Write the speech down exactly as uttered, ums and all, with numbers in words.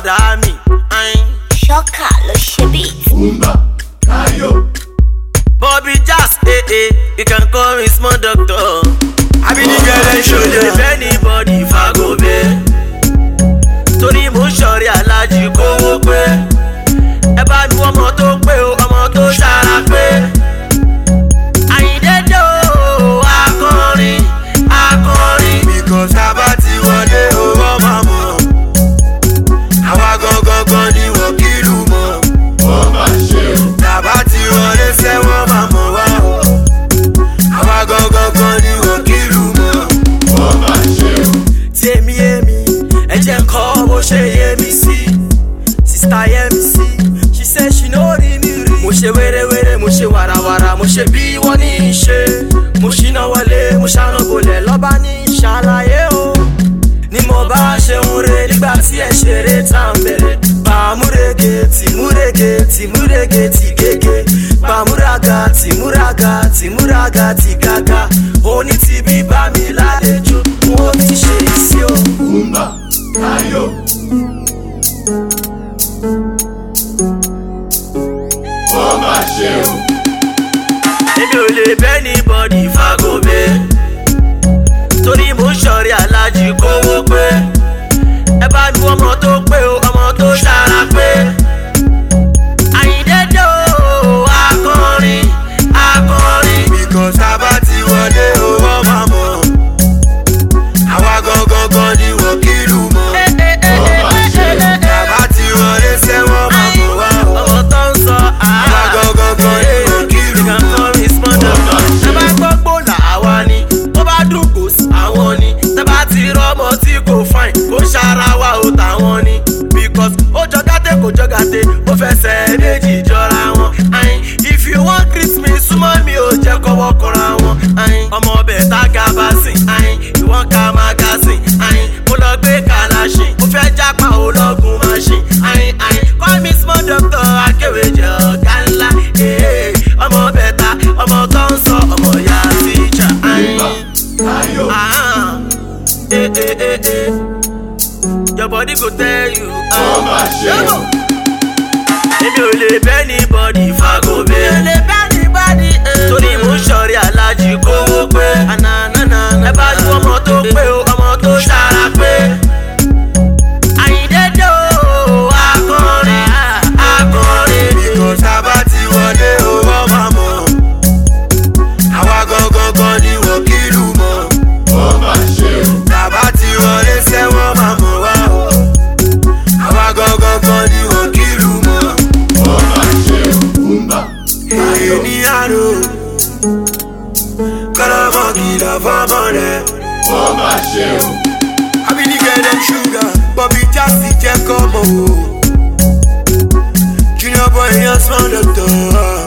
padà mi. Ṣọ́kà ló ṣe beat. Umba, Kayo. Bobby Jazz, eh eh, you can call me small doctor. I be the girl and show you if anybody fago be. Torí mo ṣọ̀rí alájí kówó pé. Ẹ bá nu ọmọ tó pé o, ọmọ tó ṣara pé. Àyìndé dé o, akọrin, akọrin. Because tábà ti wọlé o, wọ́n máa mọ̀. Àwa gangan gan ni wọ́n kìlú mọ̀. Wọ́n máa ṣe o. Tábà ti wọlé sẹ́wọ̀n máa mọ̀ wá o. Àwa gangan gan ni wọ́n kìlú mọ̀. Wọ́n máa ṣe o. Tèmi èmi, ẹ jẹ́ n kọ́ bó ṣe yé mi sí. Sista yé mi sí, she say she no rí mi rí. Mo ṣe wérewére, mo ṣe wàràwàrà, mo ṣe bí wọ́n ní í ṣe. Mo ṣíná wọlé, mo ṣáná bolẹ̀, lọ́ba ní ìṣàlàyé o. Ni mo bá ṣe ń re nígbà tí ẹ ṣeré tá ń bẹ̀rẹ̀. Bàmúrege tìmúrege tìmúrege tìgege. Bàmúraga tìmúraga tìmúraga tìgaga. Oní ti bí bá mi lálejò, mo ti ṣe sí o. Umba, Kayo. Wọ́n máa ṣe o. Èmi ò lè bẹ́ ní bọ́dì fagobe. Torí mo ṣọ̀rí alájí kówó pé. Ẹ bá nu ọmọ tó pé o, ọmọ tó ṣara pé. Àyìndé dé o, akọrin, akọrin. Because tábà ti wọlé o, wọ́n máa mọ̀. Àwa gangan gan ni wọ́n kìlú mọ̀. Wọ́n máa ṣe o. Tábà ti wọlé sẹ́wọ̀n máa mọ̀ wá o. Ọmọ tó ń sọ àwa gangan gan ni wọ́n kìlú mọ̀. Ẹ bá gbọ́ gbòòlà àwa ni, tó bá dùn kò sí àwọn ni. Tábà ti rọ́mọ tí kò fine, kó ṣara wa ò táwọn ni. Because ó jọ gàtẹ́ kò jọ gàtẹ́, ó fẹsẹ̀ méjì jọra wọn. If you wan greet me, súnmọ́ mi ò jẹ́ kọ́wọ́ kọ́ra wọn. Ọmọ ọbẹ̀ tá gaba sìn, ìwọ́n ká magazine. Mo lọ gbé kàlàṣìn, mo fẹ́ jápa ológun machine. Call me small doctor, akéwèjẹ ọ̀gá ńlá. Ọmọ ọbẹ̀ ta, ọmọ tó ń sọ, ọmọ ìyá tíjà. Umba, Kayo. Eh, eh, eh, eh. Your body go tell you. Wọ́n máa ṣe o. Èmi ò lè bẹ́ ní bọ́dì fagobe. Mi ò lè bẹ́ ní bọ́dì. Torí mo ṣọ̀rí alájí kówó pé. Ẹ bá ju ọmọ tó pé o, ọmọ tó ṣara pé. Àyìndé dé o, akọrin, akọrin. Because tábà ti wọlé o, wọ́n máa mọ̀. Àwa gangan gan ni wọ́n kìlú mọ̀. Wọ́n máa ṣe o. Tábà ti wọlé sẹ́wọ̀n máa mọ̀ wá o. Àwa gangan gan ni wọ́n kìlú mọ̀. Wọ́n máa ṣe o. Umba, Kayo. Ní àrò, kọ́lọ́mọ kìlọ̀ fọ́mọ rẹ̀. Wọ́n máa ṣe o. Abinigẹ̀ dem sugar, Bobby Jazz jẹ́ kọ́mọ o. Junior boy yan small doctor.